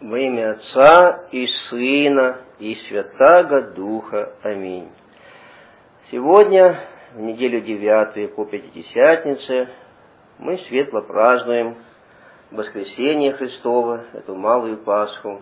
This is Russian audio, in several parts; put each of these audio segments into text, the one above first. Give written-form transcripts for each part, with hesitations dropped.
Во имя Отца и Сына и Святаго Духа. Аминь. Сегодня, в неделю 9 по Пятидесятнице, мы светло празднуем Воскресение Христово, эту малую Пасху.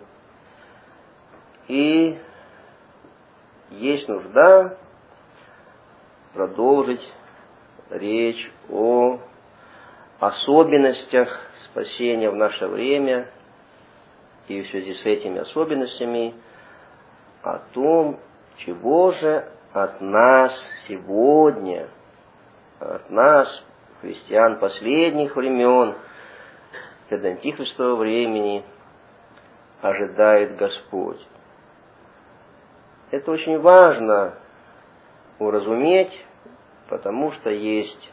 И есть нужда продолжить речь о особенностях спасения в наше время, и в связи с этими особенностями о том, чего же от нас сегодня, от нас, христиан последних времен, перед антихристового времени, ожидает Господь. Это очень важно уразуметь, потому что есть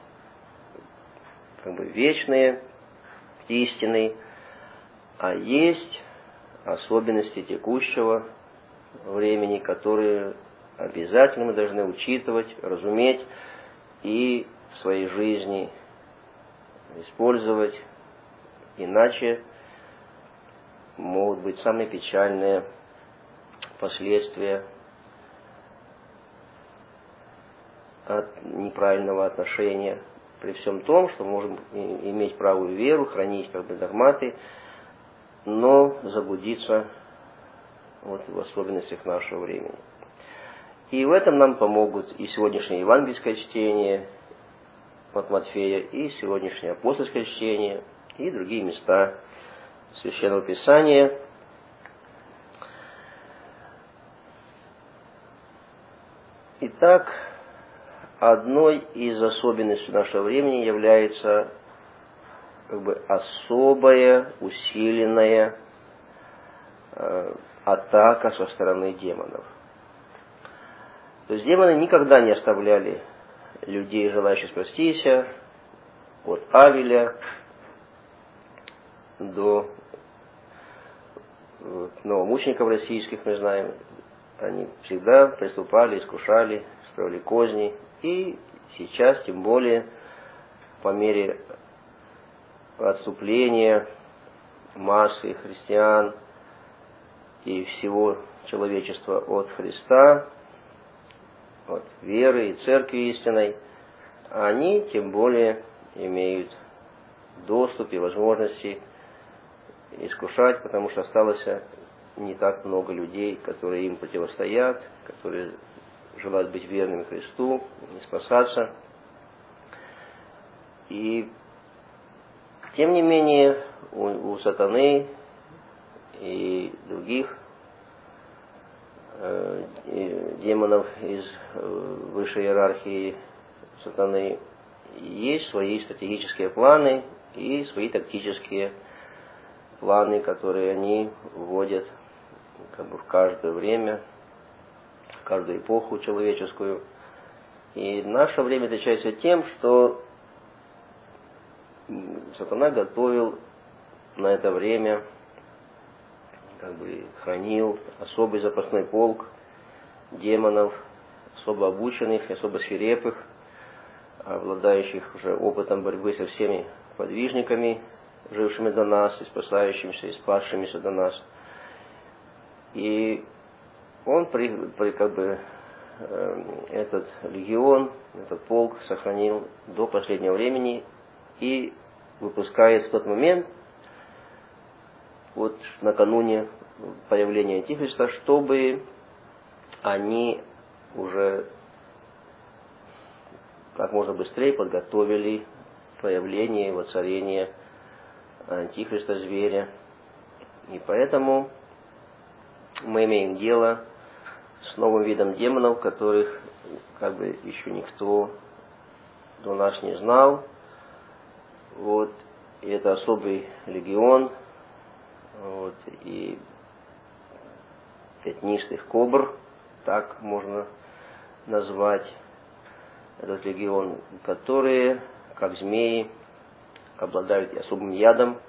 вечные истины, а есть особенности текущего времени, которые обязательно мы должны учитывать, разуметь и в своей жизни использовать, иначе могут быть самые печальные последствия от неправильного отношения, при всем том, что мы можем иметь правую веру, хранить догматы, но заблудиться в особенностях нашего времени. И в этом нам помогут и сегодняшнее евангельское чтение от Матфея, и сегодняшнее апостольское чтение, и другие места Священного Писания. Итак, одной из особенностей нашего времени является особая, усиленная атака со стороны демонов. То есть демоны никогда не оставляли людей, желающих спастись, от Авеля до новомучеников российских, мы знаем. Они всегда приступали, искушали, строили козни. И сейчас, тем более, по мере отступления массы христиан и всего человечества от Христа, от веры и церкви истинной, они тем более имеют доступ и возможности искушать, потому что осталось не так много людей, которые им противостоят, которые желают быть верными Христу и спасаться. И тем не менее у сатаны и других демонов из высшей иерархии сатаны есть свои стратегические планы и свои тактические планы, которые они вводят в каждое время, в каждую эпоху человеческую. И наше время отличается тем, что сатана готовил на это время, хранил особый запасной полк демонов, особо обученных, особо свирепых, обладающих уже опытом борьбы со всеми подвижниками, жившими до нас, и спасающимися, и спасшимися до нас. И он этот легион, этот полк сохранил до последнего времени и выпускает в тот момент, накануне появления Антихриста, чтобы они уже как можно быстрее подготовили появление и воцарение Антихриста, зверя. И поэтому мы имеем дело с новым видом демонов, которых еще никто до нас не знал. И это особый легион, и пятнистых кобр, так можно назвать этот легион, которые, как змеи, обладают особым ядом,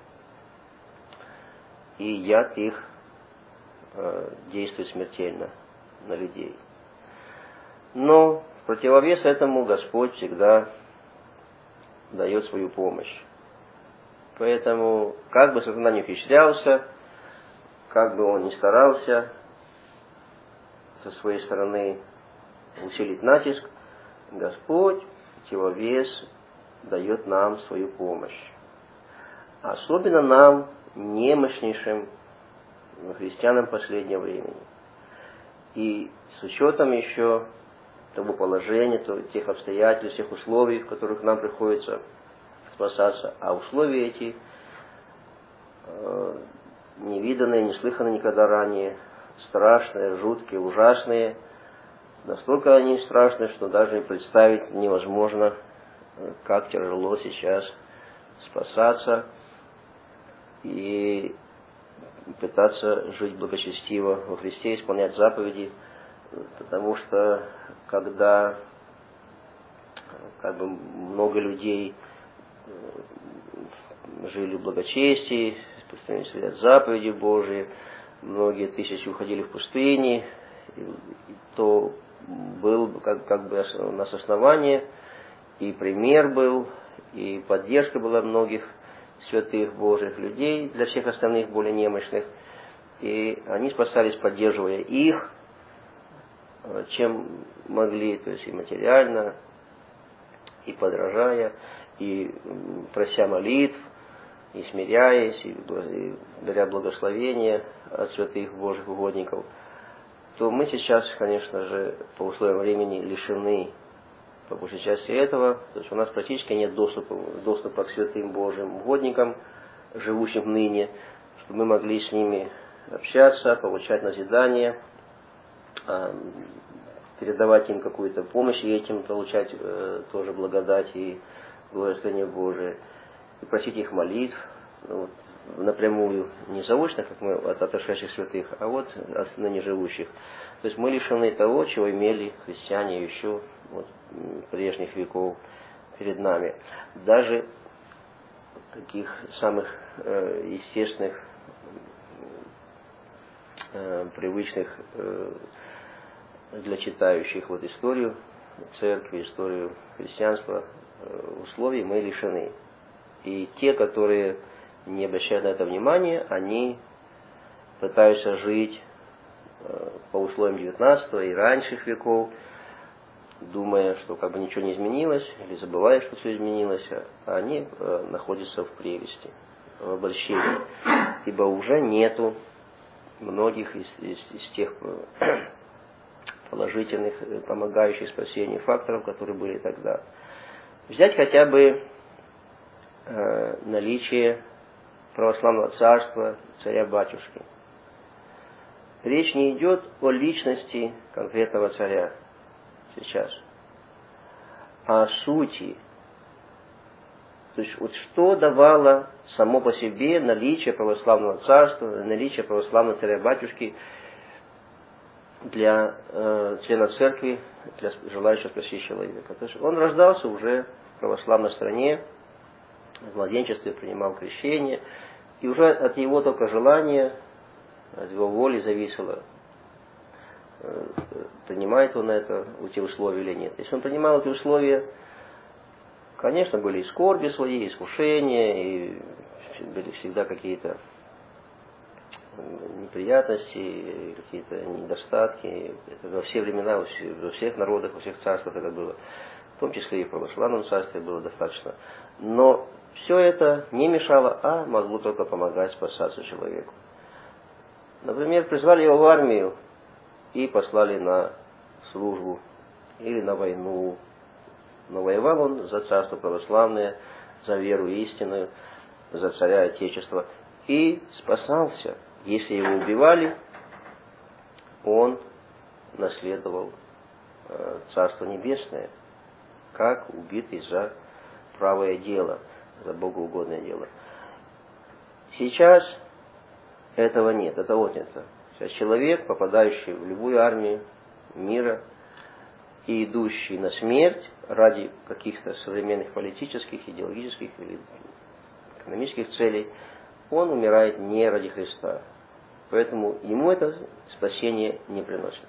и яд их действует смертельно на людей. Но в противовес этому Господь всегда дает свою помощь. Поэтому, как бы сатана не ухищрялся, как бы он ни старался со своей стороны усилить натиск, Господь противовес дает нам свою помощь. Особенно нам, немощнейшим христианам последнего времени. И с учетом еще того положения, тех обстоятельств, тех условий, в которых нам приходится спасаться. А условия эти невиданные, неслыханные никогда ранее, страшные, жуткие, ужасные. Настолько они страшные, что даже представить невозможно, как тяжело сейчас спасаться и пытаться жить благочестиво во Христе, исполнять заповеди, потому что когда много людей жили в благочестии, постоянно соблюдали заповеди Божии, многие тысячи уходили в пустыни, то был у нас основание, и пример был, и поддержка была многих святых Божьих людей для всех остальных более немощных. И они спасались, поддерживая их, чем могли, то есть и материально, и подражая, и прося молитв, и смиряясь, и даря благословения от святых Божьих угодников. То мы сейчас, конечно же, по условиям времени лишены по большей части этого. То есть у нас практически нет доступа к святым Божьим угодникам, живущим ныне, чтобы мы могли с ними общаться, получать назидание, передавать им какую-то помощь и этим получать тоже благодать и благословение Божие, и просить их молитв, напрямую, не заочно, как мы от отошедших святых, а вот от ныне живущих. То есть мы лишены того, чего имели христиане еще прежних веков перед нами. Даже таких самых естественных, привычных для читающих историю церкви, историю христианства условий мы лишены. И те, которые не обращают на это внимания, они пытаются жить по условиям 19 и раньших веков, думая, что ничего не изменилось, или забывая, что все изменилось, а они находятся в прелести, в обольщении. Ибо уже нету многих из тех положительных, помогающих спасению факторов, которые были тогда. Взять хотя бы наличие православного царства, царя-батюшки. Речь не идет о личности конкретного царя сейчас, а о сути. То есть что давало само по себе наличие православного царства, наличие православного царя-батюшки для члена церкви, для желающего спасти человека. То есть он рождался уже в православной стране, в младенчестве принимал крещение, и уже от его только желания, от его воли зависело, принимает он эти условия или нет. Если он принимал эти условия, конечно, были и скорби свои, и искушения, и были всегда какие-то неприятности, и какие-то недостатки. Это во все времена, во всех народах, во всех царствах это было. В том числе и в православном царстве было достаточно. Но все это не мешало, а могло только помогать спасаться человеку. Например, призвали его в армию и послали на службу или на войну. Но воевал он за царство православное, за веру истинную, за царя Отечества. И спасался. Если его убивали, он наследовал Царство Небесное, как убитый за правое дело, за богоугодное дело. Сейчас этого нет, это отнято. Сейчас человек, попадающий в любую армию мира и идущий на смерть ради каких-то современных политических, идеологических или экономических целей, он умирает не ради Христа. Поэтому ему это спасение не приносит.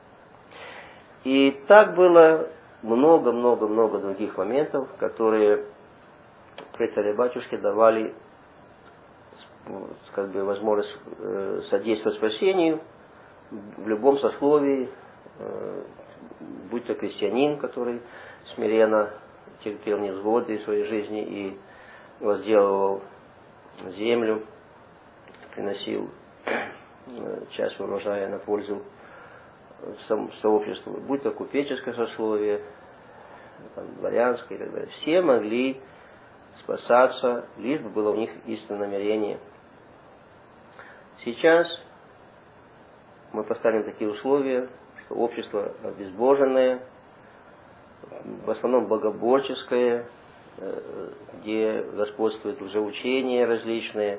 И так было много-много-много других моментов, которые при царе-батюшке давали как бы возможность содействовать спасению в любом сословии, будь то крестьянин, который смиренно терпел невзгоды в своей жизни и возделывал землю, приносил часть урожая на пользу сообществу, будь то купеческое сословие, дворянское и так далее. Все могли спасаться, лишь бы было у них истинное намерение. Сейчас мы поставим такие условия, что общество обезбоженное, в основном богоборческое, где господствуют лжеучения различные,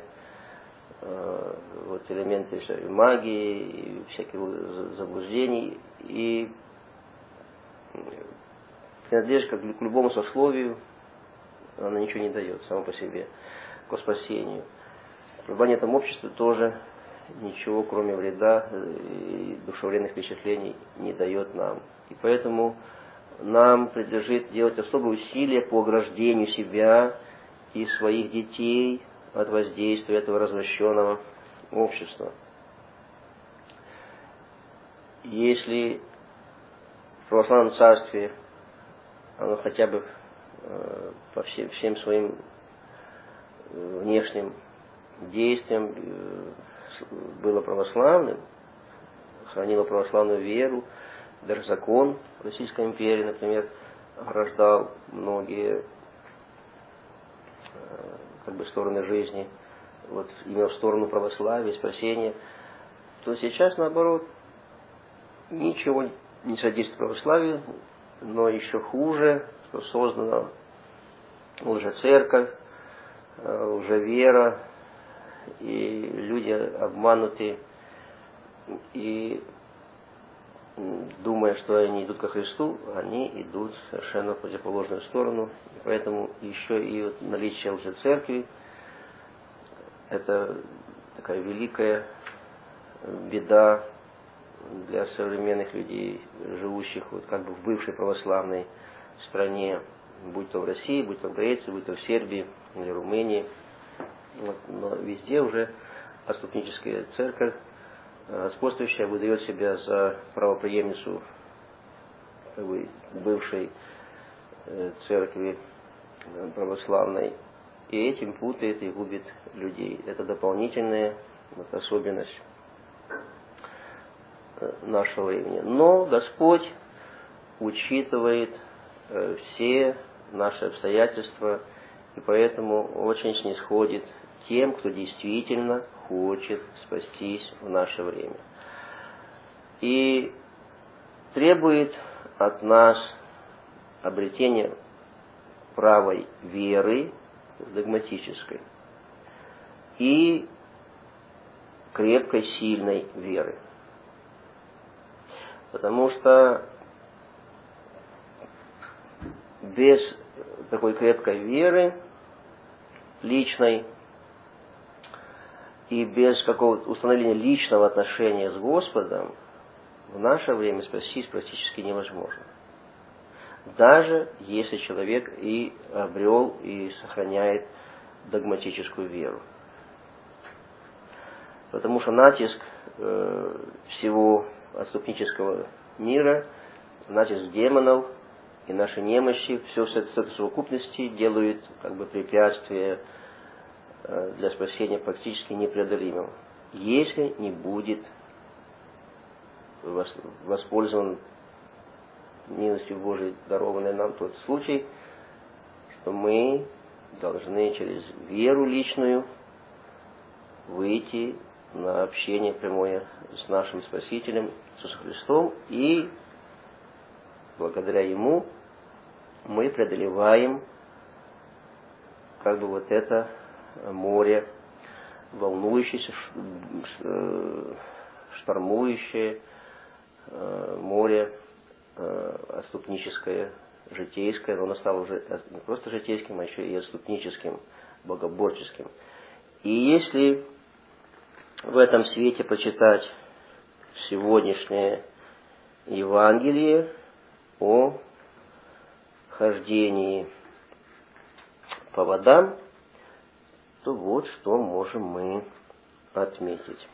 элементы магии, и всяких заблуждений, и принадлежность к любому сословию, она ничего не дает само по себе к спасению. В планетном обществе тоже ничего, кроме вреда и душевных впечатлений, не дает нам. И поэтому нам надлежит делать особые усилия по ограждению себя и своих детей от воздействия этого развращенного общества. Если в православном царстве оно хотя бы по всем своим внешним действиям было православным, хранило православную веру, даже закон Российской империи, например, ограждал многие стороны жизни, имел сторону православия, спасения, то сейчас, наоборот, ничего не содействует православию, но еще хуже, что создана лжецерковь, лжевера, и люди обмануты, и думая, что они идут ко Христу, они идут совершенно в противоположную сторону. И поэтому еще и наличие лжецеркви – это такая великая беда для современных людей, живущих в бывшей православной стране, будь то в России, будь то в Греции, будь то в Сербии или Румынии. Но везде уже отступническая церковь, господствующая, выдает себя за правопреемницу бывшей церкви православной, и этим путает и губит людей. Это дополнительная особенность нашего времени. Но Господь учитывает все наши обстоятельства, и поэтому очень снисходит тем, кто действительно хочет спастись в наше время. И требует от нас обретения правой веры, догматической, и крепкой, сильной веры. Потому что без такой крепкой веры, личной, и без какого-то установления личного отношения с Господом в наше время спастись практически невозможно. Даже если человек и обрел, и сохраняет догматическую веру. Потому что натиск всего отступнического мира, натиск демонов и наши немощи, все с этой совокупности делают препятствие для спасения практически непреодолимым, если не будет воспользован милостью Божией, дарованной нам тот случай, что мы должны через веру личную выйти на общение прямое с нашим Спасителем Иисусом Христом, и благодаря Ему мы преодолеваем это море, волнующееся, штормующее море отступническое, житейское, но оно стало уже не просто житейским, а еще и отступническим, богоборческим. И если в этом свете почитать сегодняшнее Евангелие о хождении по водам, что вот что можем мы отметить.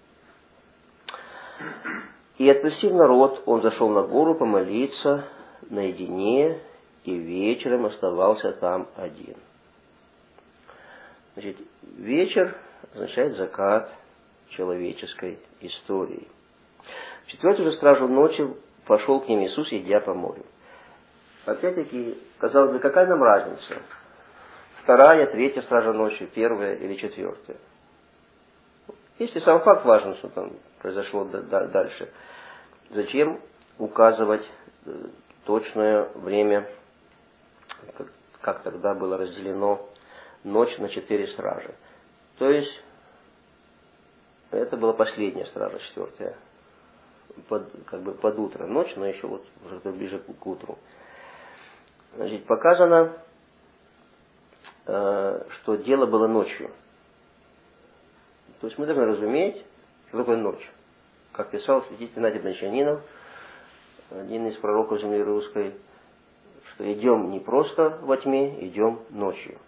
И отпустив народ, он зашел на гору помолиться наедине, и вечером оставался там один. Значит, вечер означает закат человеческой истории. В четвертую же стражу ночи пошел к ним Иисус, идя по морю. Опять-таки, казалось бы, какая нам разница? Вторая, третья стража ночи, первая или четвертая? Если сам факт важен, что там произошло дальше, зачем указывать точное время, как тогда было разделено ночь на 4 стражи? То есть, это была последняя стража, четвертая, под утро. Ночь, но еще вот уже ближе к утру. Значит, показано, что дело было ночью. То есть мы должны разуметь, что такое ночь. Как писал святитель Игнатий Брянчанинов, один из пророков земли русской, что идем не просто во тьме, идем ночью.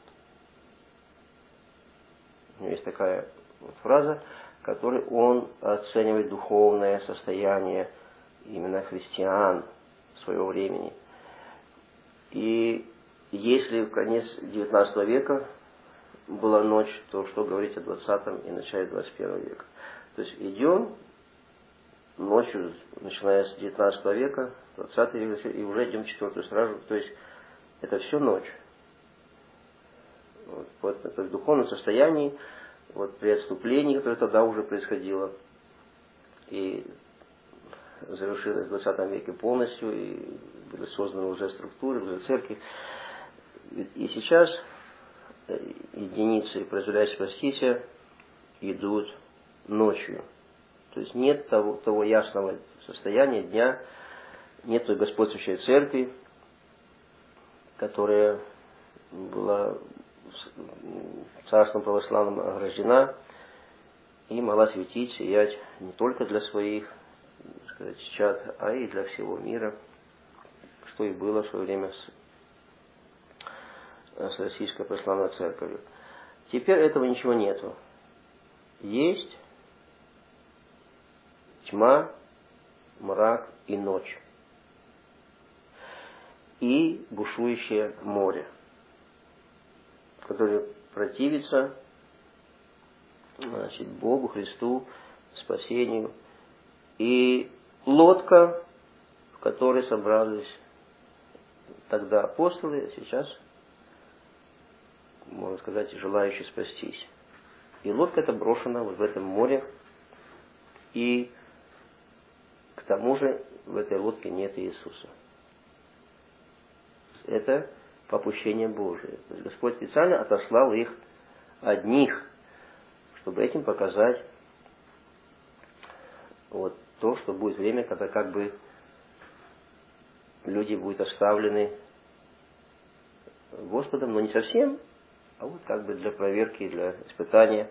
У него есть такая вот фраза, которой он оценивает духовное состояние именно христиан своего времени. И если в конец XIX века была ночь, то что говорить о 20 и начале 21 века. То есть идем ночью, начиная с 19 века, 20 век, и уже идем в 4-ю стражу. То есть это все ночь. Вот, то есть в духовном состоянии, вот при отступлении, которое тогда уже происходило, и завершилось в 20 веке полностью, и были созданы уже структуры, уже церкви. И сейчас единицы, произволяющие спастися, идут ночью. То есть нет того ясного состояния дня, нет той господствующей церкви, которая была царством православным ограждена и могла светить, сиять не только для своих, так сказать, чад, а и для всего мира, что и было в свое время с Российской православной церковью. Теперь этого ничего нету. Есть тьма, мрак и ночь. И бушующее море, которое противится, значит, Богу, Христу, спасению. И лодка, в которой собрались тогда апостолы, а сейчас, можно сказать, желающие спастись. И лодка эта брошена вот в этом море. И к тому же в этой лодке нет Иисуса. Это попущение Божие. То есть Господь специально отослал их одних, чтобы этим показать вот то, что будет время, когда как бы люди будут оставлены Господом, но не совсем, а вот как бы для проверки, для испытания.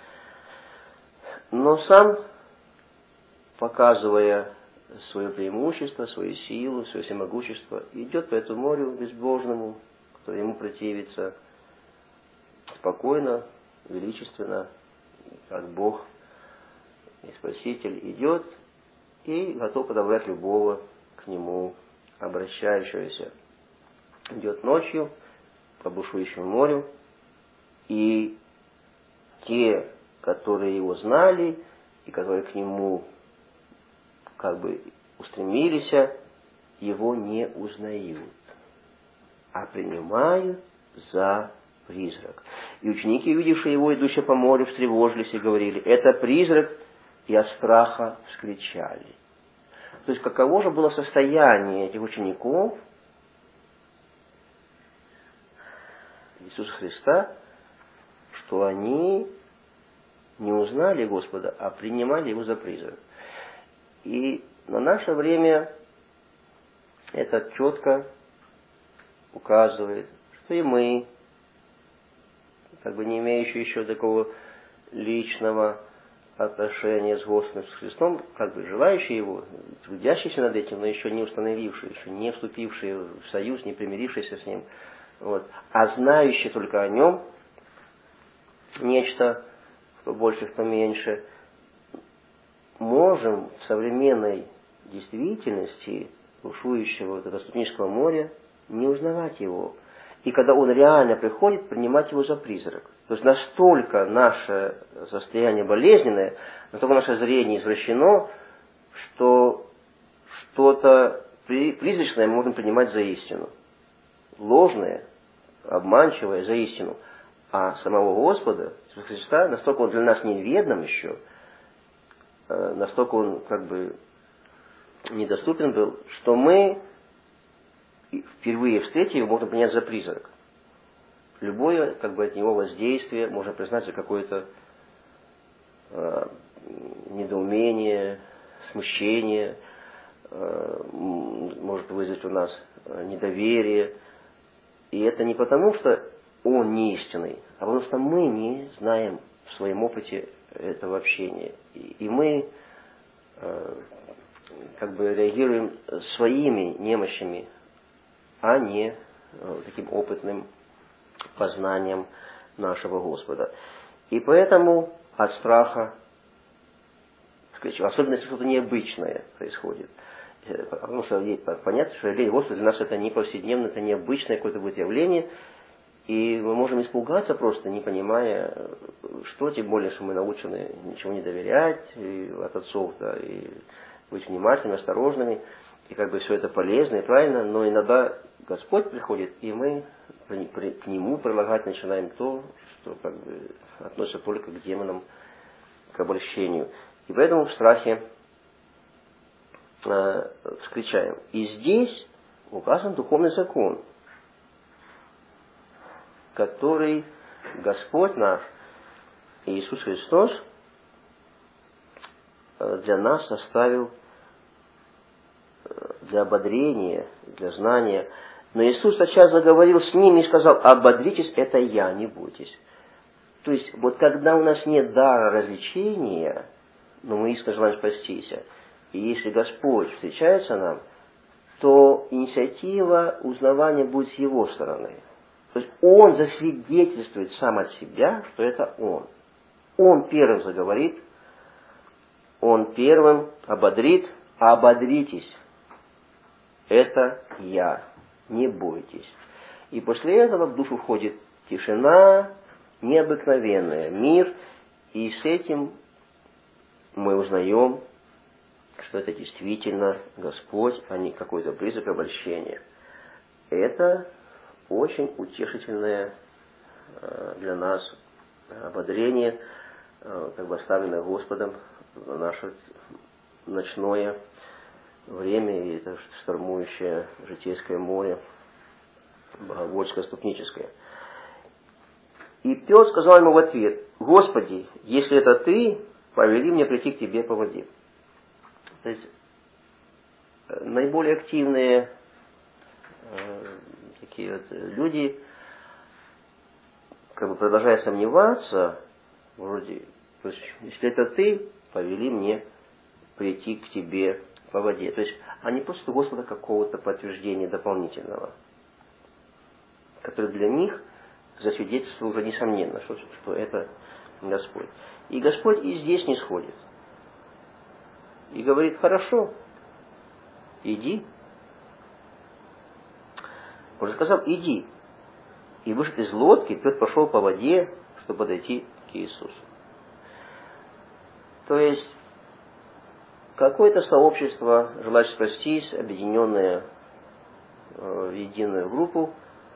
Но сам, показывая свое преимущество, свою силу, свое всемогущество, идет по этому морю безбожному, который ему противится, спокойно, величественно, как Бог и Спаситель идет и готов подобрать любого к нему обращающегося. Идет ночью по бушующему морю, и те, которые его знали, и которые к нему как бы устремились, его не узнают, а принимают за призрак. И ученики, увидевшие его, идущие по морю, встревожились и говорили: это призрак, и от страха вскричали. То есть каково же было состояние этих учеников Иисуса Христа, что они не узнали Господа, а принимали его за призрак. И на наше время это четко указывает, что и мы, как бы не имеющие еще такого личного отношения с Господом с Христом, как бы желающие его, трудящиеся над этим, но еще не установившие, еще не вступившие в союз, не примирившиеся с ним, вот, а знающие только о нем, нечто, кто больше, кто меньше, можем в современной действительности бушующего вот этого ступнического моря не узнавать его. И когда он реально приходит, принимать его за призрак. То есть настолько наше состояние болезненное, настолько наше зрение извращено, что что-то призрачное мы можем принимать за истину. Ложное, обманчивое за истину. А самого Господа, Иисуса Христа, настолько он для нас неведом еще, настолько он как бы недоступен был, что мы впервые встретив его, можно принять за призрак. Любое как бы от него воздействие можно признать за какое-то недоумение, смущение, может вызвать у нас недоверие. И это не потому, что он не истинный, а потому что мы не знаем в своем опыте этого общения. И мы как бы реагируем своими немощами, а не таким опытным познанием нашего Господа. И поэтому от страха, особенно если что-то необычное происходит, потому что понятно, что явление Господа для нас это не повседневное, это необычное какое-то будет явление, и мы можем испугаться просто, не понимая, что, тем более, что мы научены ничего не доверять и от отцов, да, и быть внимательными, осторожными, и как бы все это полезно и правильно, но иногда Господь приходит, и мы к Нему прилагать начинаем то, что как бы относится только к демонам, к обольщению. И поэтому в страхе вскричаем. И здесь указан духовный закон, который Господь наш, Иисус Христос, для нас оставил для ободрения, для знания. Но Иисус сейчас заговорил с ними и сказал: ободритесь, это я, не бойтесь. То есть, вот когда у нас нет дара развлечения, но мы искренне желаем спастись, и если Господь встречается нам, то инициатива узнавания будет с Его стороны. То есть Он засвидетельствует сам от себя, что это Он. Он первым заговорит, Он первым ободрит, ободритесь. Это я, не бойтесь. И после этого в душу входит тишина необыкновенная, мир, и с этим мы узнаем, что это действительно Господь, а не какой-то призрак обольщения. Это очень утешительное для нас ободрение, как бы оставленное Господом на наше ночное время и это штормующее житейское море, богоборческое, ступническое. И Петр сказал ему в ответ: Господи, если это Ты, повели мне прийти к Тебе по воде. То есть наиболее активные такие вот люди, как бы продолжая сомневаться, вроде, то есть, если это Ты, повели мне прийти к Тебе по воде. То есть они просят у Господа какого-то подтверждения дополнительного, которое для них засвидетельствовало уже несомненно, что это Господь. И Господь и здесь не сходит. И говорит: хорошо, иди. Он же сказал: иди. И вышел из лодки, Петр пошел по воде, чтобы подойти к Иисусу. То есть какое-то сообщество, желающее спастись, объединенное в единую группу,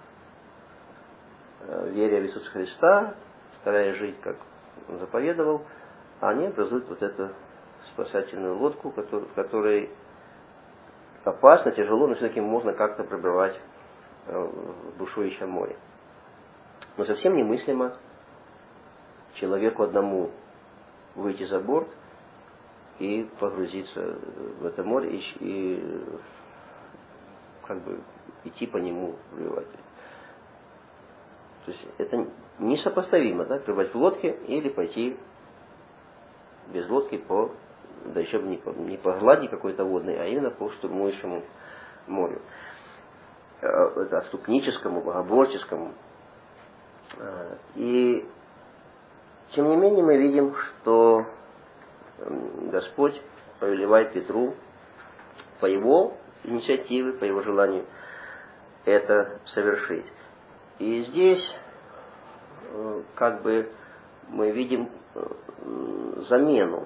веря в Иисуса Христа, стараясь жить, как Он заповедовал, они образуют вот эту спасательную лодку, в которой опасно, тяжело, но все-таки можно как-то пробивать в бушующем море. Но совсем немыслимо человеку одному выйти за борт и погрузиться в это море и как бы идти по нему плывать. То есть это несопоставимо, да, плывать в лодке или пойти без лодки да еще не по глади какой-то водной, а именно по штурмующему морю. Это отступническому, богоборческому. И Тем не менее, мы видим, что Господь повелевает Петру по его инициативе, по его желанию это совершить. И здесь как бы мы видим замену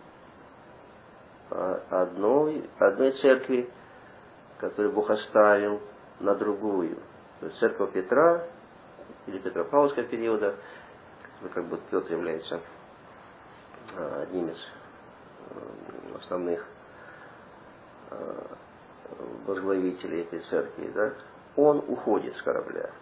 одной церкви, которую Бог оставил, на другую. То есть церковь Петра или Петропавловского периода, как бы Петр является одним из основных возглавителей этой церкви, да, он уходит с корабля.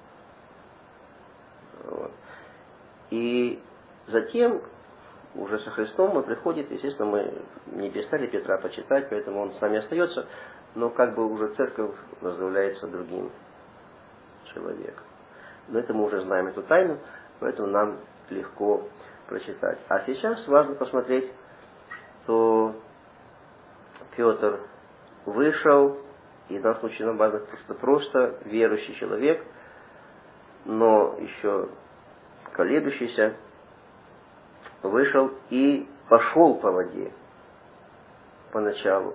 Вот. И затем, уже со Христом он приходит, естественно, мы не перестали Петра почитать, поэтому он с нами остается, но как бы уже церковь возглавляется другим человеком. Но это мы уже знаем эту тайну, поэтому нам легко прочитать. А сейчас важно посмотреть, что Петр вышел, и в данном случае нам важно просто верующий человек, но еще колеблющийся, вышел и пошел по воде поначалу.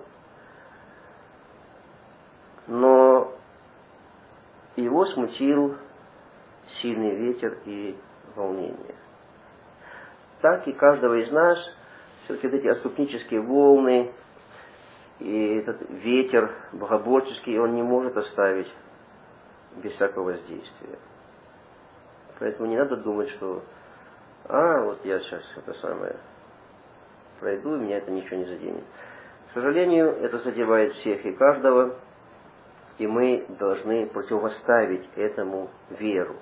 Но его смутил сильный ветер и волнение. Так и каждого из нас все-таки эти отступнические волны и этот ветер богоборческий, он не может оставить без всякого воздействия. Поэтому не надо думать, что вот я сейчас это самое пройду, и меня это ничего не заденет. К сожалению, это задевает всех и каждого, и мы должны противоставить этому веру.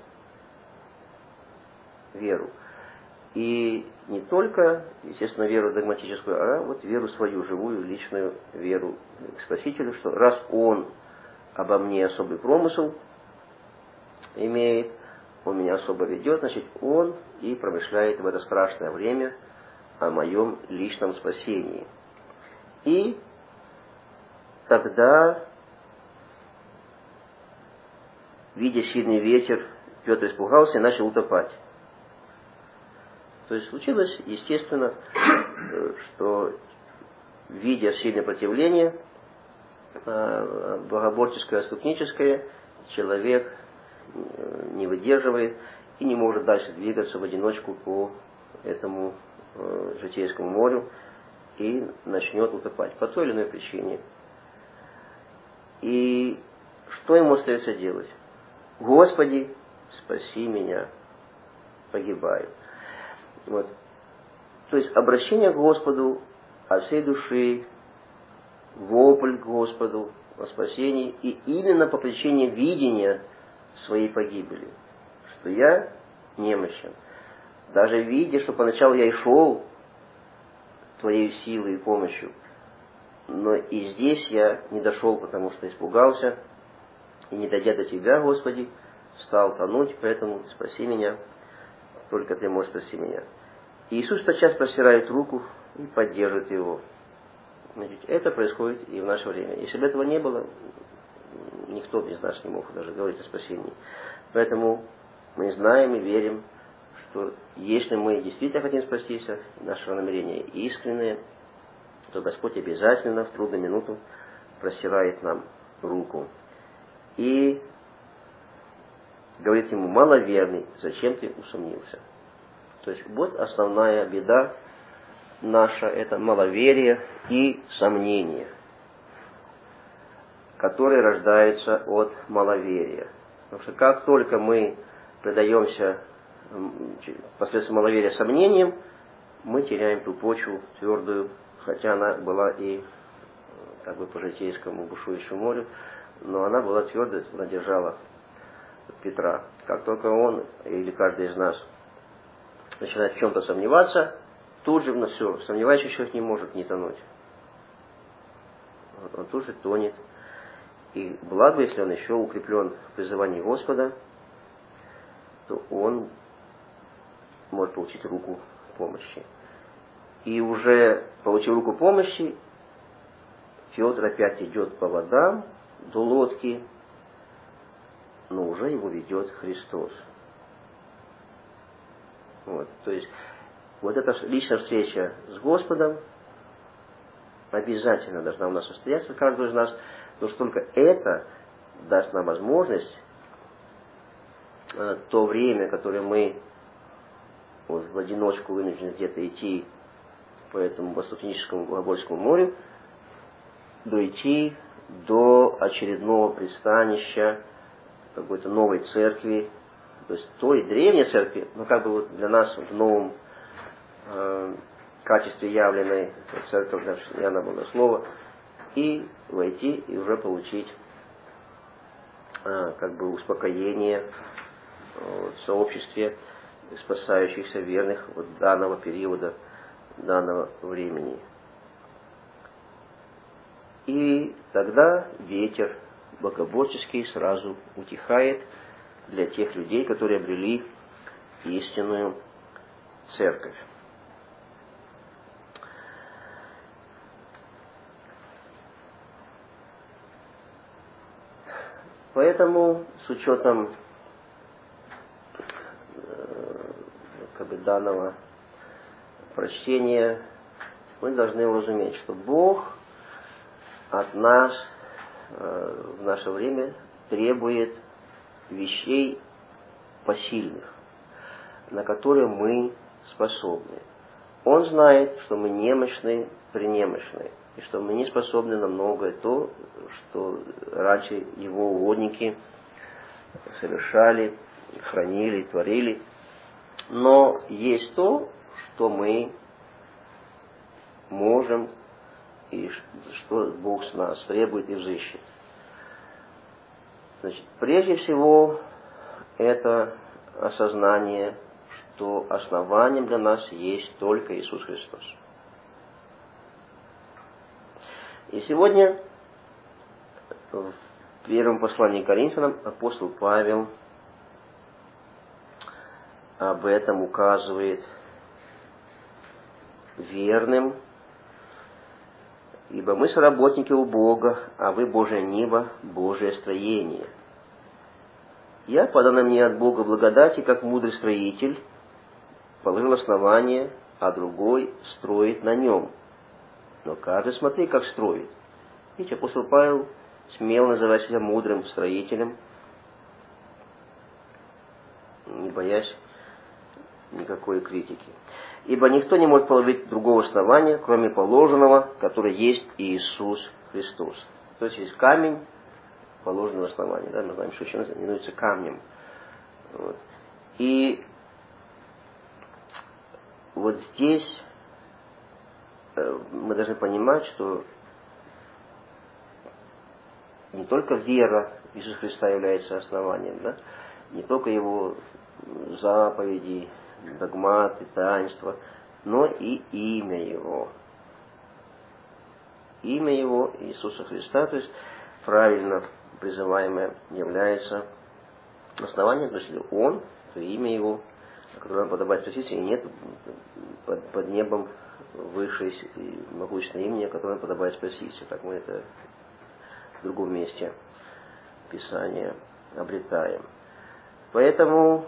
Веру. И не только, естественно, веру догматическую, а вот веру свою, живую, личную веру к Спасителю, что раз Он обо мне особый промысел имеет, Он меня особо ведет, значит, Он и промышляет в это страшное время о моем личном спасении. И тогда, видя сильный ветер, Петр испугался и начал утопать. То есть случилось, естественно, что, видя сильное противление, богоборческое, отступническое, человек не выдерживает и не может дальше двигаться в одиночку по этому житейскому морю и начнет утопать по той или иной причине. И что ему остается делать? Господи, спаси меня, погибаю. Вот. То есть обращение к Господу от всей души, вопль к Господу о спасении, и именно по причине видения своей погибели, что я немощен. Даже видя, что поначалу я и шел Твоей силой и помощью, но и здесь я не дошел, потому что испугался, и не дойдя до Тебя, Господи, стал тонуть, поэтому спаси меня, только Ты можешь спасти меня. И Иисус тотчас простирает руку и поддержит его. Значит, это происходит и в наше время. Если бы этого не было, никто из нас не мог даже говорить о спасении. Поэтому мы знаем и верим, что если мы действительно хотим спастись, наше намерение искреннее, то Господь обязательно в трудную минуту простирает нам руку. И говорит ему: маловерный, зачем ты усомнился? То есть вот основная беда наша, это маловерие и сомнение, которые рождаются от маловерия. Потому что как только мы предаемся посредством маловерия сомнениям, мы теряем ту почву твердую, хотя она была и как бы по житейскому бушующему морю, но она была твердой, она держала Петра. Как только он или каждый из нас начинает в чем-то сомневаться, тут же все, сомневающийся человек не может не тонуть. Он тут же тонет. И благо, если он еще укреплен в призывании Господа, то он может получить руку помощи. И уже получив руку помощи, Петр опять идет по водам до лодки, но уже его ведет Христос. Вот, то есть вот эта личная встреча с Господом обязательно должна у нас состояться, каждого из нас, потому что только это даст нам возможность то время, которое мы вот, в одиночку вынуждены где-то идти по этому Восточно-Техническому Богоборскому морю, дойти до очередного пристанища какой-то новой церкви, то есть той древней церкви, но как бы вот для нас в новом качестве явленной церковь Иоанна Богослова, и войти и уже получить как бы успокоение в сообществе спасающихся верных вот данного периода, данного времени. И тогда ветер богоборческий сразу утихает для тех людей, которые обрели истинную церковь. Поэтому с учетом как бы данного прочтения мы должны уразуметь, что Бог от нас в наше время требует вещей посильных, на которые мы способны. Он знает, что мы немощны, пренемощны, и что мы не способны на многое то, что раньше его угодники совершали, хранили, творили. Но есть то, что мы можем, и что Бог с нас требует и взыщет. Значит, прежде всего, это осознание, что основанием для нас есть только Иисус Христос. И сегодня в первом послании к Коринфянам апостол Павел об этом указывает верным: ибо мы соработники у Бога, а вы Божие небо, Божие строение. Я, поданный мне от Бога благодати, как мудрый строитель, положил основание, а другой строит на нем. Но каждый смотри, как строит. Видите, апостол Павел смело называет себя мудрым строителем, не боясь никакой критики. Ибо никто не может положить другого основания, кроме положенного, которое есть Иисус Христос. То есть есть камень положенного основания. Да? Мы знаем, что еще именуется камнем. Вот. И вот здесь мы должны понимать, что не только вера в Иисуса Христа является основанием, да? Не только Его заповеди, догматы, таинства, но и имя Его. Имя Его, Иисуса Христа, то есть правильно призываемое, является основанием, то есть если Он, то имя Его, о котором подобает спросить, и нет под небом выше и могущественное имя, о котором подобает спросить. Так мы это в другом месте Писания обретаем. Поэтому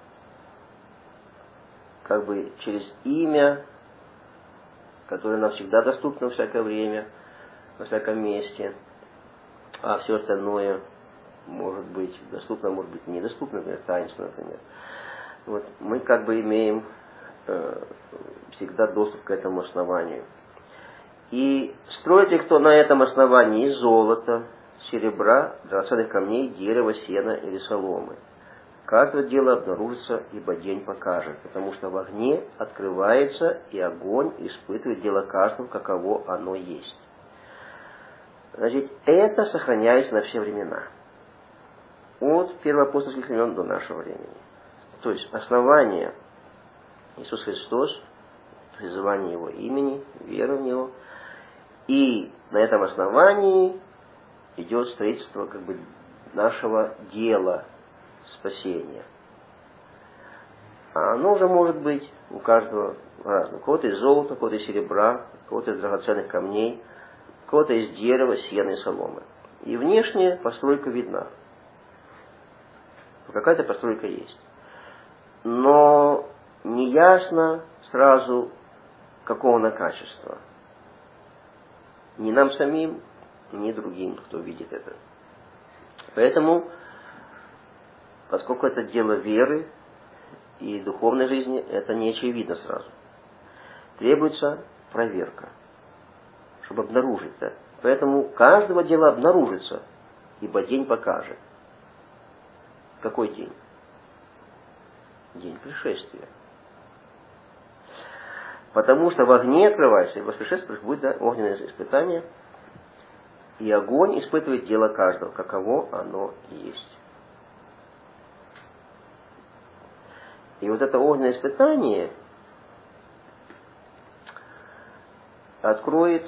как бы через имя, которое нам всегда доступно во всякое время, во всяком месте, а все остальное может быть доступно, может быть недоступно, например, таинство, например. Вот мы как бы имеем всегда доступ к этому основанию. И строит ли кто на этом основании из золота, серебра, драгоценных камней, дерева, сена или соломы? Каждое дело обнаружится, ибо день покажет, потому что в огне открывается, и огонь испытывает дело каждого, каково оно есть. Значит, это сохраняется на все времена. От первоапостольских времен до нашего времени. То есть основание Иисус Христос, призывание Его имени, вера в Него. И на этом основании идет строительство как бы нашего дела спасения. А оно уже может быть у каждого разное. У кого-то из золота, у кого-то из серебра, у кого-то из драгоценных камней, у кого-то из дерева, сена и соломы. И внешняя постройка видна. Какая-то постройка есть. Но неясно сразу какого она качества. Ни нам самим, ни другим, кто видит это. Поэтому, поскольку это дело веры и духовной жизни, это не очевидно сразу. Требуется проверка, чтобы обнаружить это. Поэтому каждого дела обнаружится, ибо день покажет. Какой день? День пришествия. Потому что в огне открывается, и в пришествии будет огненное испытание, и огонь испытывает дело каждого, каково оно есть. И вот это огненное испытание откроет,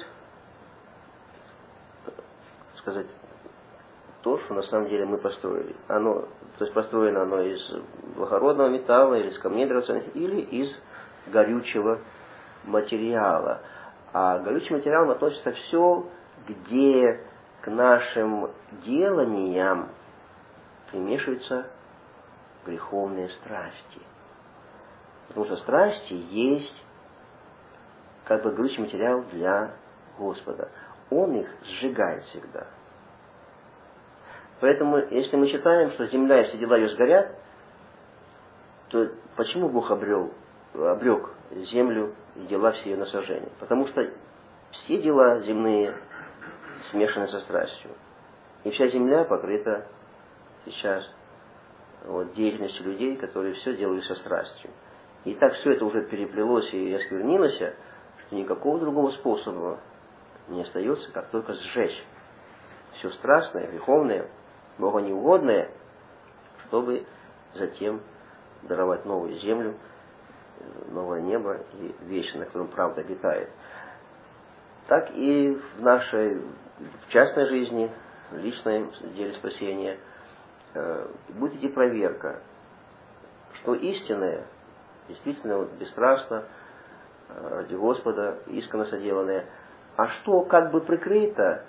сказать, то, что на самом деле мы построили. То есть построено оно из благородного металла, или из камней драгоценных, или из горючего материала. А горючим материалом относится все, где к нашим деланиям примешиваются греховные страсти. Потому что страсти есть как бы горючий материал для Господа. Он их сжигает всегда. Поэтому, если мы считаем, что земля и все дела ее сгорят, то почему Бог обрек землю и дела все ее на сожжение? Потому что все дела земные смешаны со страстью. И вся земля покрыта сейчас деятельностью людей, которые все делают со страстью. И так все это уже переплелось и осквернилось, что никакого другого способа не остается, как только сжечь все страстное, греховное, Богу неугодное, чтобы затем даровать новую землю, новое небо и вечное, на котором правда обитает. Так и в нашей частной жизни, в личном деле спасения, будет идти проверка, что истинное, действительно бесстрастно, ради Господа, искренне соделанное, а что как бы прикрыто,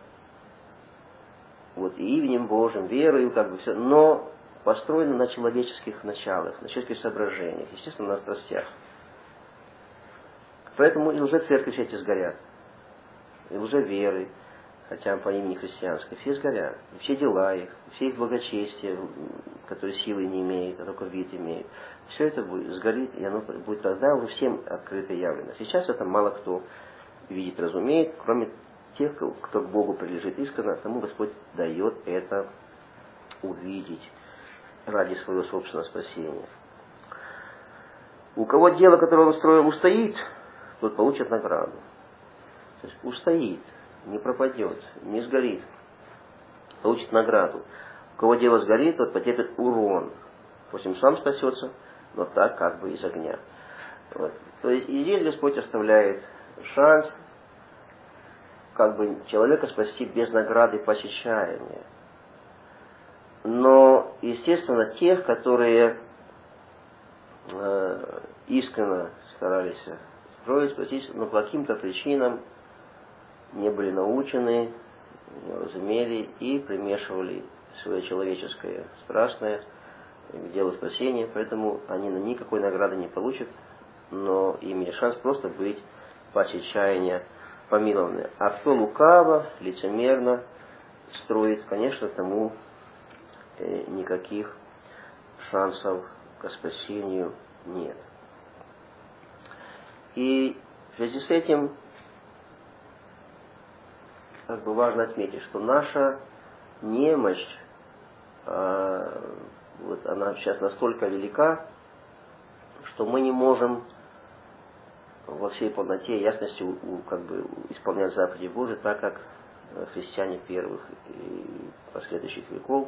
и именем Божьим, верою, как бы все, но построено на человеческих началах, на человеческих соображениях, естественно, на страстях. Поэтому и лжецеркви все эти сгорят, и лжеверы, хотя по имени христианской, все сгорят, и все дела их, и все их благочестия, которые силы не имеют, а только вид имеют, все это сгорит, и оно будет тогда уже всем открыто явлено. Сейчас это мало кто видит, разумеет, кроме тех, кто к Богу прилежит искренне, тому Господь дает это увидеть ради своего собственного спасения. У кого дело, которое он строил, устоит, тот получит награду. То есть устоит, не пропадет, не сгорит, получит награду. У кого дело сгорит, тот потерпит урон. Пусть он сам спасется, но так как бы из огня. То есть и здесь Господь оставляет шанс как бы человека спасти без награды посещания. Но, естественно, тех, которые искренне старались строить, спастись, но по каким-то причинам не были научены, не разумели и примешивали свое человеческое страстное к делу спасения, поэтому они никакой награды не получат, но имеют шанс просто быть паче чаяния помилованы. А кто лукаво, лицемерно строит, конечно, тому никаких шансов к спасению нет. И в связи с этим как бы важно отметить, что наша немощь, она сейчас настолько велика, что мы не можем во всей полноте и ясности как бы исполнять заповеди Божьи, так как христиане первых и последующих веков,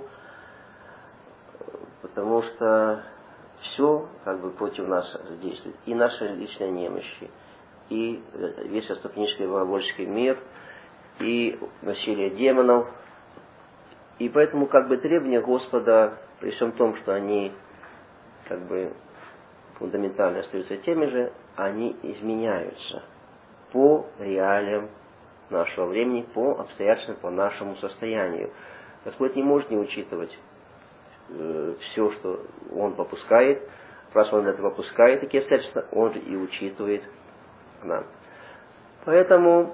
потому что все как бы против нас действует. И наши личные немощи, и весь отступнический богоборческий мир, и насилие демонов. И поэтому как бы требования Господа, при всем том, что они как бы фундаментально остаются теми же, они изменяются по реалиям нашего времени, по обстоятельствам, по нашему состоянию. Господь не может не учитывать все, что Он попускает, раз Он это выпускает такие обстоятельства, Он же и учитывает нам. Поэтому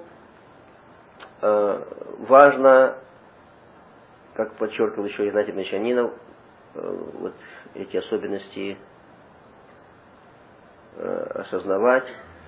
важно, как подчеркивал еще Игнатий Мещанинов, вот эти особенности осознавать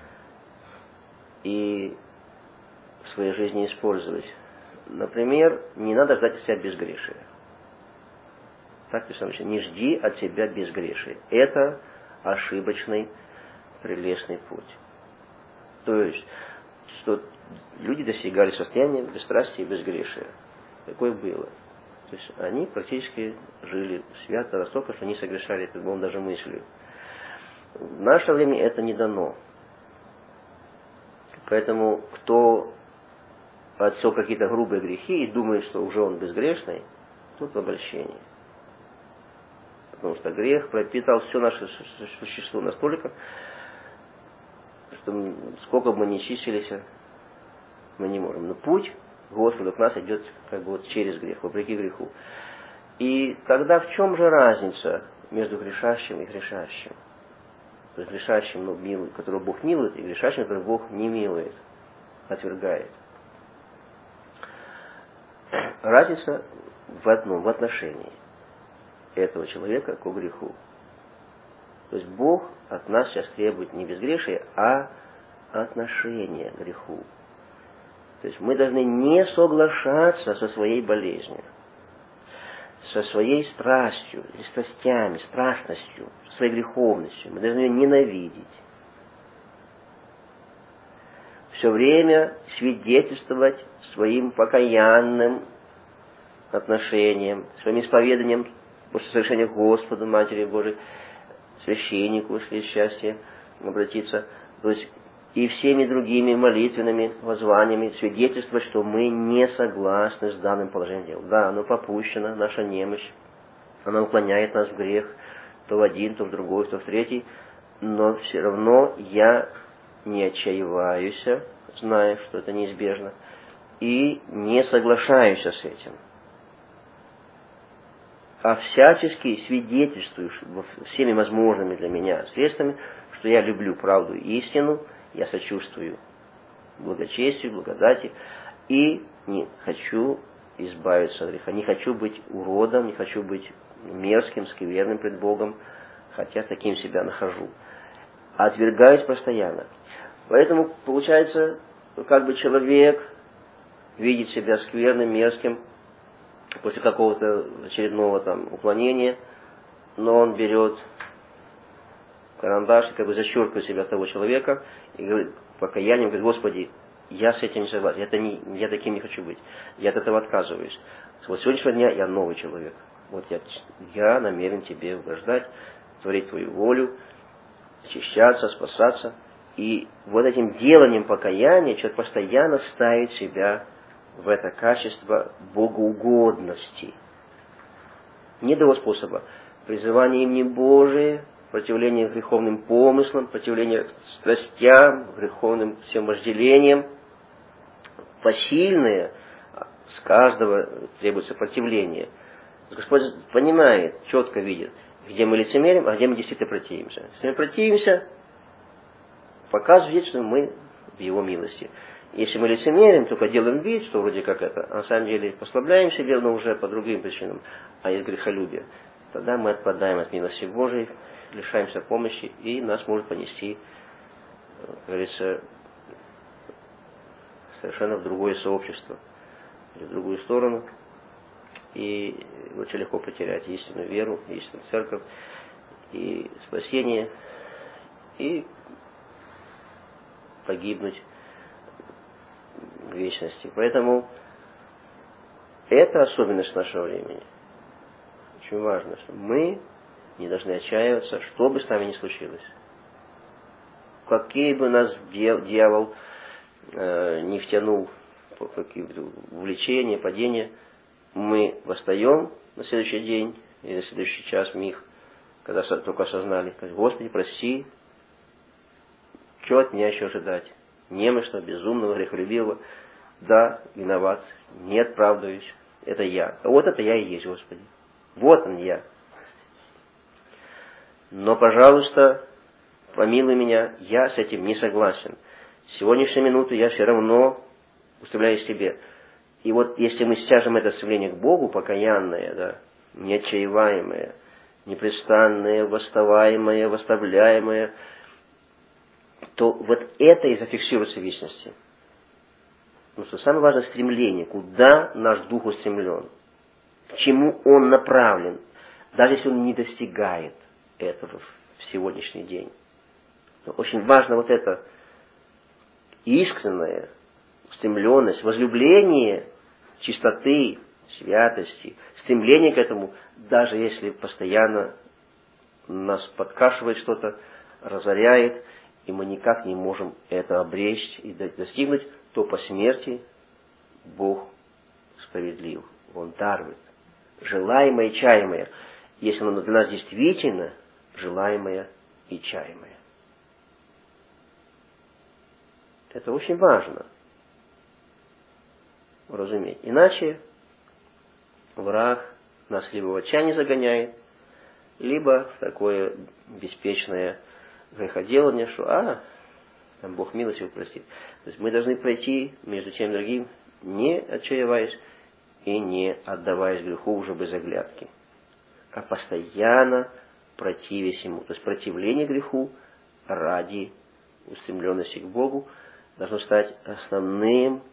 и в своей жизни использовать. Например, не надо ждать от себя безгрешия. Так писано, не жди от себя безгрешия. Это ошибочный, прелестный путь. То есть, что люди достигали состояния бесстрастия и безгрешия. Такое было. То есть, они практически жили свято настолько, что не согрешали перед Богом даже мыслью. В наше время это не дано. Поэтому, кто отсек какие-то грубые грехи и думает, что уже он безгрешный, тут в обольщении. Потому что грех пропитал все наше существо настолько, что сколько бы мы ни чистились, мы не можем. Но путь Господу к нас идет как бы вот через грех, вопреки греху. И тогда в чем же разница между грешащим и грешащим? То есть грешащим, которого Бог милует, и грешащим, которого Бог не милует, отвергает. Разница в одном, в отношении этого человека к греху. То есть Бог от нас сейчас требует не безгрешия, а отношения к греху. То есть мы должны не соглашаться со своей болезнью, со своей страстью, или страстями, страстностью, со своей греховностью. Мы должны ее ненавидеть. Все время свидетельствовать своим покаянным отношением, своим исповеданием после совершения Господу, Матери Божией, священнику, если есть счастье, обратиться, то есть и всеми другими молитвенными воззваниями свидетельствовать, что мы не согласны с данным положением дел. Да, оно попущено, наша немощь, она уклоняет нас в грех, то в один, то в другой, то в третий, но все равно я не отчаиваюсь, зная, что это неизбежно, и не соглашаюсь с этим. А всячески свидетельствую всеми возможными для меня средствами, что я люблю правду и истину, я сочувствую благочестию, благодати, и не хочу избавиться от греха, не хочу быть уродом, не хочу быть мерзким, скверным пред Богом, хотя таким себя нахожу. Отвергаюсь постоянно. Поэтому, получается, как бы человек видит себя скверным, мерзким, после какого-то очередного уклонения, но он берет карандаш и как бы зачеркивает себя того человека и говорит покаянием, говорит: Господи, я с этим не согласен, я таким не хочу быть, я от этого отказываюсь. Вот с сегодняшнего дня я новый человек. Вот я намерен Тебе угождать, творить Твою волю, очищаться, спасаться. И вот этим деланием покаяния человек постоянно ставит себя в это качество богоугодности. Не того способа. Призывание имени Божие, противление греховным помыслам, противление страстям, греховным всем вожделениям. Посильные, с каждого требуется противление. Господь понимает, четко видит, где мы лицемерим, а где мы действительно противимся. Если мы противимся, показывает, что мы в Его милости. Если мы лицемерим, только делаем вид, что вроде как это, а на самом деле послабляем себе, но уже по другим причинам, а из грехолюбия, тогда мы отпадаем от милости Божией, лишаемся помощи, и нас может понести, как говорится, совершенно в другое сообщество, в другую сторону, и очень легко потерять истинную веру, истинную церковь, и спасение, и погибнуть в вечности. Поэтому это особенность нашего времени. Очень важно, что мы не должны отчаиваться, что бы с нами ни случилось. Какие бы нас дьявол не втянул в какие-то увлечения, падения, мы восстаем на следующий день или на следующий час, миг, когда только осознали: Господи, прости, что от меня еще ожидать? Немощного, безумного, грехолюбивого. Да, виноват, не оправдываюсь. Это я. А вот это я и есть, Господи. Вот он я. Но, пожалуйста, помилуй меня, я с этим не согласен. С сегодняшней минуты я все равно устремляюсь к тебе. И вот если мы стяжем это стремление к Богу, покаянное, да, неотчаиваемое, непрестанное, восставаемое, восставляемое, то вот это и зафиксируется в вечности. Потому что самое важное стремление, куда наш дух устремлен, к чему он направлен, даже если он не достигает этого в сегодняшний день. Но очень важно вот это искренняя устремленность, возлюбление чистоты, святости, стремление к этому, даже если постоянно нас подкашивает что-то, разоряет, и мы никак не можем это обречь и достигнуть, то по смерти Бог справедлив. Он дарует желаемое и чаемое, если оно для нас действительно желаемое и чаемое. Это очень важно разуметь. Иначе враг нас либо в отчаяние загоняет, либо в такое беспечное греходелание, что там Бог милостив простит. То есть мы должны пройти между тем и другим, не отчаиваясь и не отдаваясь греху уже без оглядки, а постоянно противясь ему. То есть противление греху ради устремленности к Богу должно стать основным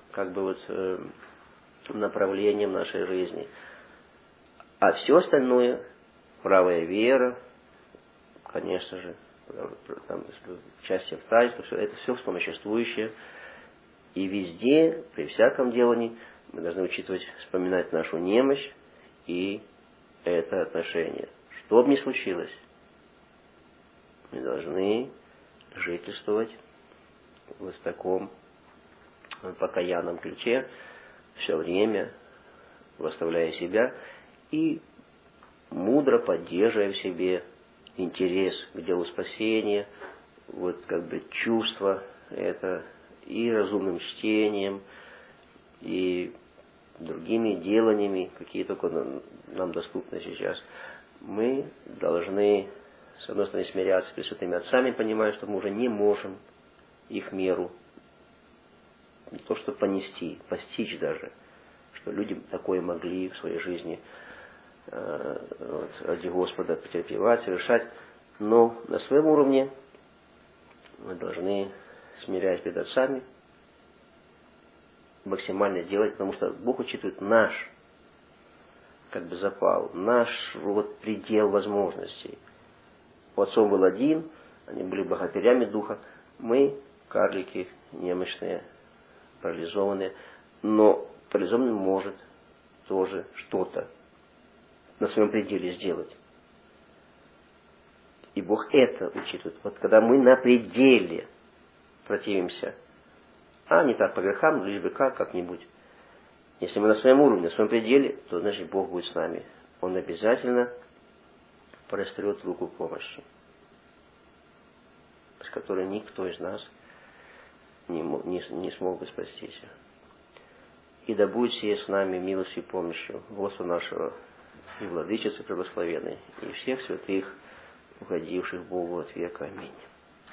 направлением нашей жизни. А все остальное, правая вера, конечно же, там, участие в таинстве, это все вспомоществующее. И везде, при всяком делании, мы должны учитывать, вспоминать нашу немощь и это отношение. Что бы ни случилось, мы должны жительствовать вот в таком покаянном ключе, все время восставляя себя и мудро поддерживая в себе интерес к делу спасения, чувство это и разумным чтением, и другими деланиями, какие только нам доступны сейчас. Мы должны, с одной стороны, смиряться перед святыми отцами, понимая, что мы уже не можем их меру не то что понести, постичь даже, что люди такое могли в своей жизни ради Господа претерпевать, совершать, но на своем уровне мы должны, смиряясь перед отцами, максимально делать, потому что Бог учитывает наш запал, наш предел возможностей. У отцов был один, они были богатырями духа, мы карлики, немощные, парализованные, но парализованный может тоже что-то на своем пределе сделать. И Бог это учитывает. Вот когда мы на пределе противимся, не так по грехам, лишь бы как-нибудь. Если мы на своем уровне, на своем пределе, то значит Бог будет с нами. Он обязательно прострет руку помощи, с которой никто из нас не смог бы спастись. И да будет сие с нами милостью и помощью Господа нашего и Владычицы Преблагословенной, и всех святых, угодивших Богу от века. Аминь.